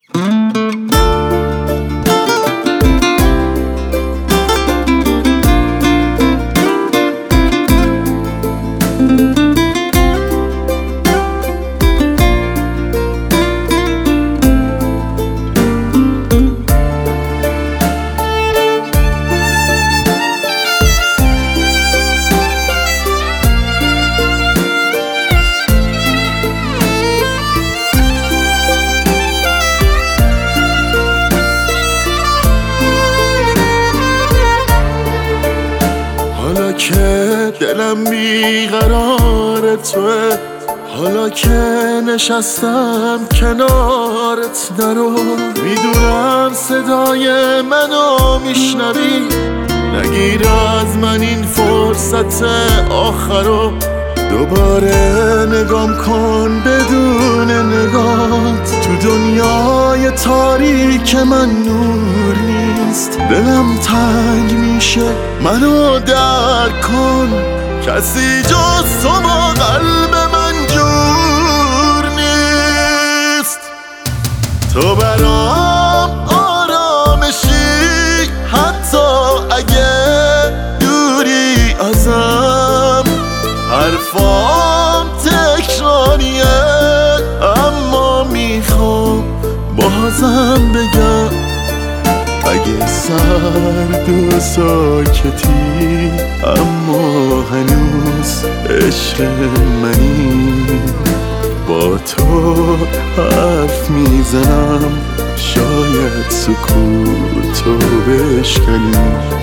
حالا که دلم بیقرار توه، حالا که نشستم کنارت نرو، میدونم صدای منو میشنوی، نگیر از من این فرصت آخرو. دوباره نگام کن بدون نگات، تو دنیای تاریک من نور نیست. دلم تنگ میشه منو درک کن، کسی جز تو با قلب من جور نیست. تو برام آرامشی حتی اگه دوری ازم، حرفام تکراریه اما میخوام بازم بگم. اگه سرد و ساکتی اما هنوز عشق منی، با تو حرف میزنم شاید سکوتو بشکنی.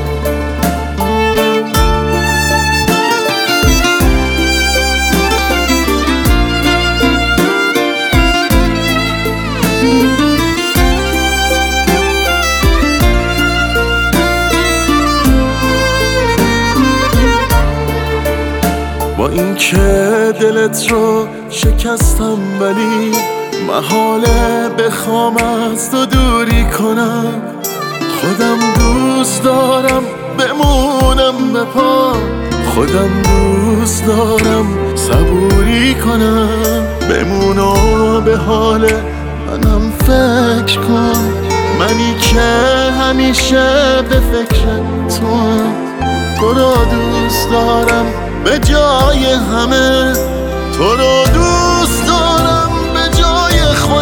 با این که دلت رو شکستم، ولی محاله بخوام از تو دوری کنم. خودم دوست دارم بمونم به پا، خودم دوست دارم صبوری کنم. بمون و به حال منم فکر کن، منی که همیشه به فکر توام. تو رو دوست دارم به جای همه، تو رو دوست دارم به جای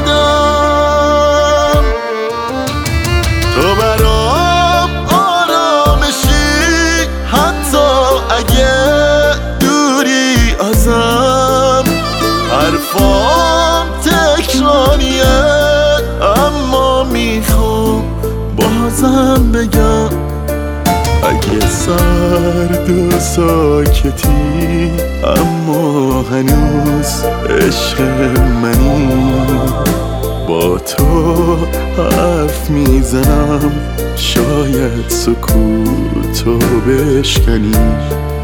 خودم. تو برام آرامشی حتی اگه دوری ازم، حرفام تکراریه اما میخوام بازم بگم. اگه سرد و ساکتی اما هنوز عشق منی، با تو حرف میزنم شاید سکوتو بشکنی.